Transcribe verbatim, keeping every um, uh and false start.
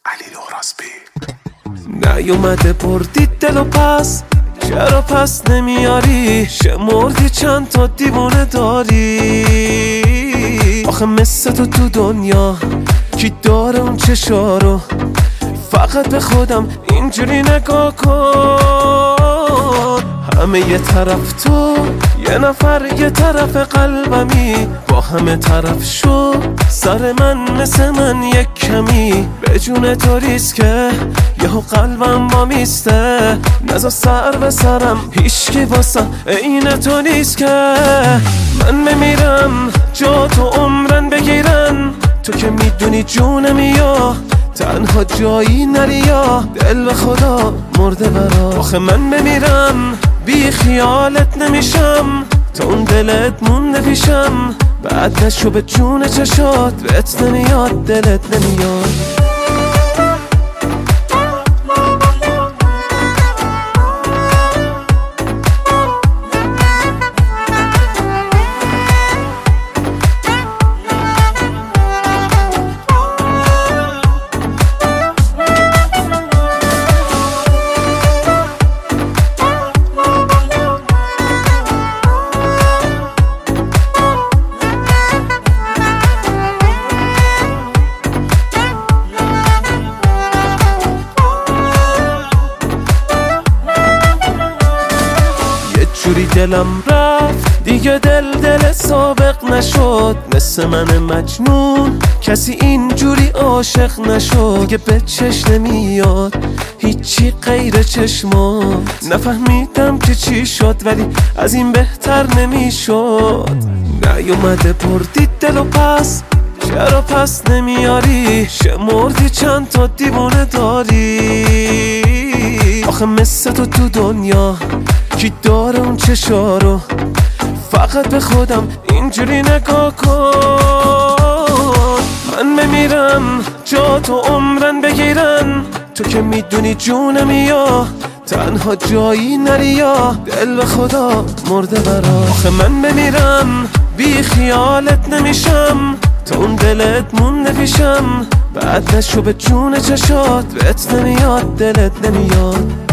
علی لوراسبی. نیومده بردی دل و پس، چرا پس نمیاری؟ شمردی چند تا دیوونه داری؟ آخه مثل تو تو دنیا کی داره اون چشارو؟ فقط به خودم اینجوری نگاه کن. همه یه طرف تو، یه نفر یه طرف قلبمی، با همه طرف شو سر من مثل من یک کمی. به جون تو ریسکه یهو قلبم با میسته، نزا سر به سرم هیچکی واسم عین تو نیست که. من بمیرم جا تو عمرن بگیرن، تو که میدونی جونمی یا تنها جایی نری یا دل به خدا مرده برا. آخه من بمیرم بی خیالت نمیشم، تا اون دلت مونده پیشم. بعد نشو به جون چشات، بهت نمیاد دلت نمیاد. جوری دلم رفت دیگه دل دل سابق نشد، مثل من مجنون کسی اینجوری عاشق نشد. دیگه به چش نمیاد هیچی غیر چشمات، نفهمیدم که چی شد ولی از این بهتر نمیشد. نیومده بردی دل و پس، چرا پس نمیاری؟ شمردی چند تا دیوونه داری؟ آخه مثل تو تو دنیا کی داره اون چشارو؟ فقط به خودم اینجوری نگاه کن. من بمیرم جا تو عمرن بگیرن، تو که میدونی جونمی یا تنها جایی نری یا دل به خدا مرده برا. آخه من بمیرم بی خیالت نمیشم، تا اون دلت مونده پیشم. بعد نشو به جون چشات، بهت نمیاد دلت نمیاد.